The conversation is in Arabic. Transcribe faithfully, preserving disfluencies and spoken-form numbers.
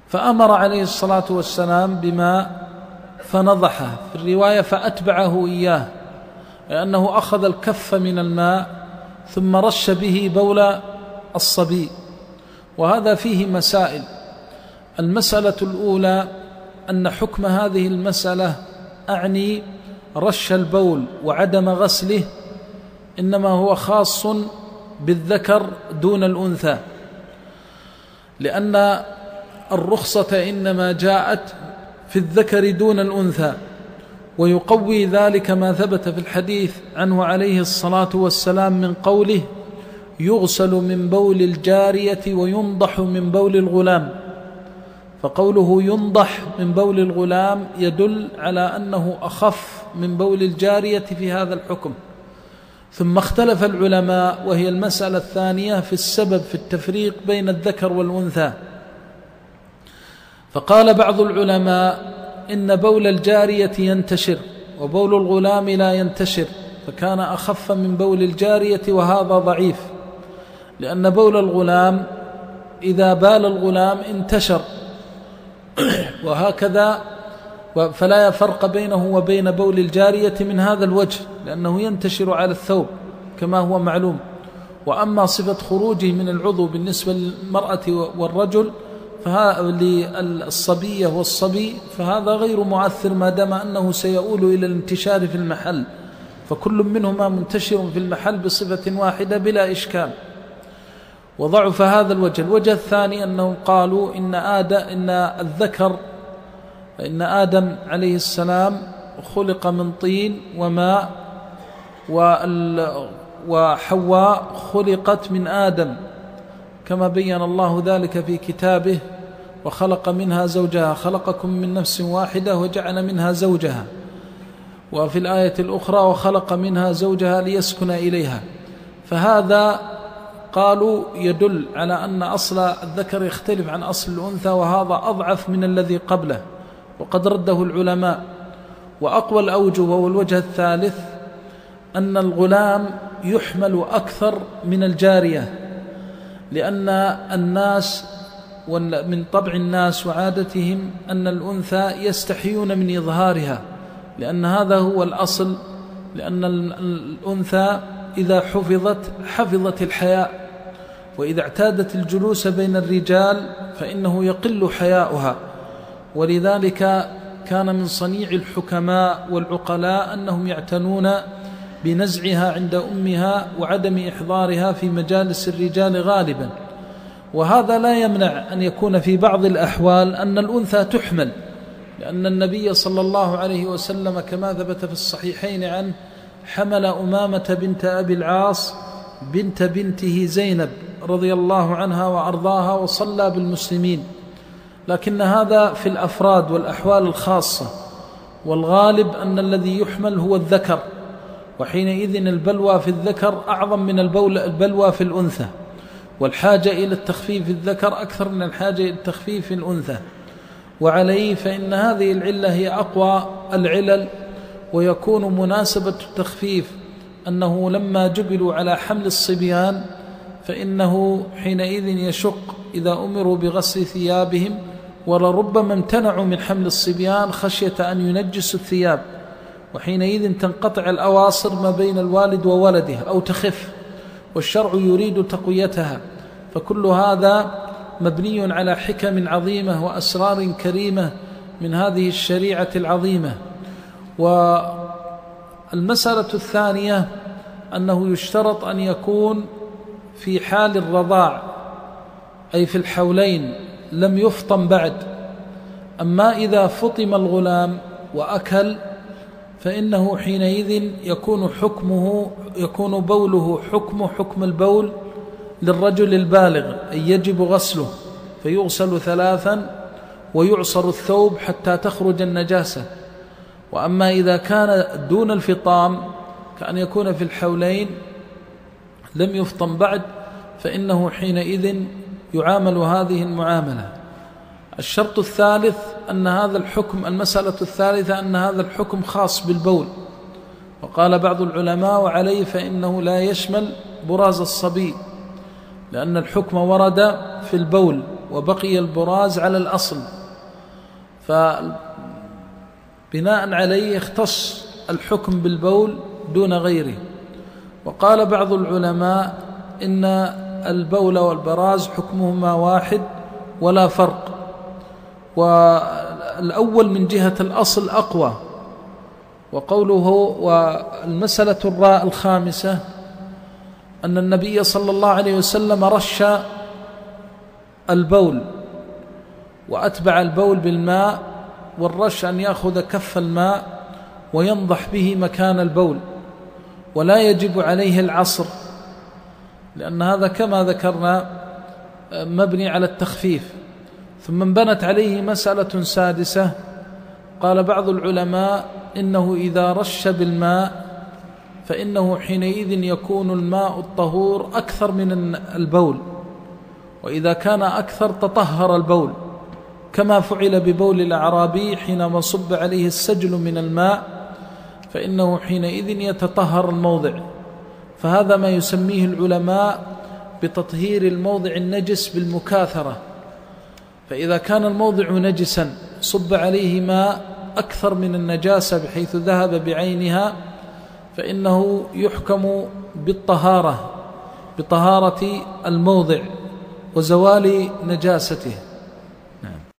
فأمر عليه الصلاة والسلام بماء فنضحه، في الرواية فأتبعه إياه، لأنه أخذ الكف من الماء ثم رش به بول الصبي. وهذا فيه مسائل. المسألة الأولى أن حكم هذه المسألة أعني رش البول وعدم غسله إنما هو خاص بالذكر دون الأنثى، لأن الرخصة إنما جاءت في الذكر دون الأنثى. ويقوي ذلك ما ثبت في الحديث عنه عليه الصلاة والسلام من قوله: يغسل من بول الجارية وينضح من بول الغلام. فقوله ينضح من بول الغلام يدل على أنه أخف من بول الجارية في هذا الحكم. ثم اختلف العلماء، وهي المسألة الثانية، في السبب في التفريق بين الذكر والأنثى. فقال بعض العلماء إن بول الجارية ينتشر وبول الغلام لا ينتشر، فكان أخف من بول الجارية، وهذا ضعيف، لأن بول الغلام إذا بال الغلام انتشر، وهكذا فلا فرق بينه وبين بول الجارية من هذا الوجه، لأنه ينتشر على الثوب كما هو معلوم. وأما صفة خروجه من العضو بالنسبة للمرأة والرجل للصبية والصبي فهذا غير مؤثر، ما دام أنه سيؤول إلى الانتشار في المحل، فكل منهما منتشر في المحل بصفة واحدة بلا إشكال. وضعف هذا الوجه. الوجه الثاني أنهم قالوا إن آدم إن الذكر إن آدم عليه السلام خلق من طين وماء، وحواء خلقت من آدم، كما بين الله ذلك في كتابه: وخلق منها زوجها، خلقكم من نفس واحدة وجعل منها زوجها. وفي الآية الأخرى: وخلق منها زوجها ليسكن إليها. فهذا قالوا يدل على أن أصل الذكر يختلف عن أصل الأنثى، وهذا أضعف من الذي قبله، وقد رده العلماء. وأقوى الأوجه وهو الوجه الثالث أن الغلام يحمل أكثر من الجارية، لأن الناس ومن طبع الناس وعادتهم أن الأنثى يستحيون من إظهارها، لأن هذا هو الأصل، لأن الأنثى إذا حفظت حفظت الحياء، وإذا اعتادت الجلوس بين الرجال فإنه يقل حياؤها. ولذلك كان من صنيع الحكماء والعقلاء أنهم يعتنون بنزعها عند أمها وعدم إحضارها في مجالس الرجال غالبا. وهذا لا يمنع أن يكون في بعض الأحوال أن الأنثى تحمل، لأن النبي صلى الله عليه وسلم كما ثبت في الصحيحين عنه حمل أمامة بنت أبي العاص بنت بنته زينب رضي الله عنها وأرضاها وصلى بالمسلمين. لكن هذا في الأفراد والأحوال الخاصة، والغالب أن الذي يحمل هو الذكر، وحينئذ البلوى في الذكر أعظم من البلوى في الأنثى، والحاجة إلى التخفيف في الذكر أكثر من الحاجة إلى التخفيف في الأنثى. وعليه فإن هذه العلة هي أقوى العلل، ويكون مناسبة التخفيف أنه لما جبلوا على حمل الصبيان فإنه حينئذ يشق إذا أمروا بغسل ثيابهم، ولربما امتنعوا من حمل الصبيان خشية أن ينجسوا الثياب، وحينئذ تنقطع الأواصر ما بين الوالد وولده أو تخف، والشرع يريد تقويتها. فكل هذا مبني على حكم عظيمة وأسرار كريمة من هذه الشريعة العظيمة. والمسألة الثانية أنه يشترط أن يكون في حال الرضاع، أي في الحولين، لم يفطم بعد. أما إذا فطم الغلام وأكل فإنه حينئذ يكون حكمه يكون بوله حكم حكم البول للرجل البالغ، أي يجب غسله، فيغسل ثلاثا ويعصر الثوب حتى تخرج النجاسة. وأما إذا كان دون الفطام كأن يكون في الحولين لم يفطم بعد فإنه حينئذ يعامل هذه المعاملة. الشرط الثالث أن هذا الحكم المسألة الثالثة أن هذا الحكم خاص بالبول، وقال بعض العلماء وعليه فإنه لا يشمل براز الصبي، لأن الحكم ورد في البول وبقي البراز على الأصل، فبناء عليه يختص الحكم بالبول دون غيره. وقال بعض العلماء إن البول والبراز حكمهما واحد ولا فرق، والأول من جهة الأصل أقوى. وقوله والمسألة الراء الخامسة أن النبي صلى الله عليه وسلم رش البول وأتبع البول بالماء، والرش أن يأخذ كف الماء وينضح به مكان البول، ولا يجب عليه العصر، لأن هذا كما ذكرنا مبني على التخفيف. ثم انبنت عليه مسألة سادسة، قال بعض العلماء إنه إذا رش بالماء فإنه حينئذ يكون الماء الطهور أكثر من البول، وإذا كان أكثر تطهر البول، كما فعل ببول الأعرابي حينما صب عليه السجل من الماء، فإنه حينئذ يتطهر الموضع. فهذا ما يسميه العلماء بتطهير الموضع النجس بالمكاثرة. فإذا كان الموضع نجسا صب عليه ماء أكثر من النجاسة بحيث ذهب بعينها، فإنه يحكم بالطهارة، بطهارة الموضع وزوال نجاسته.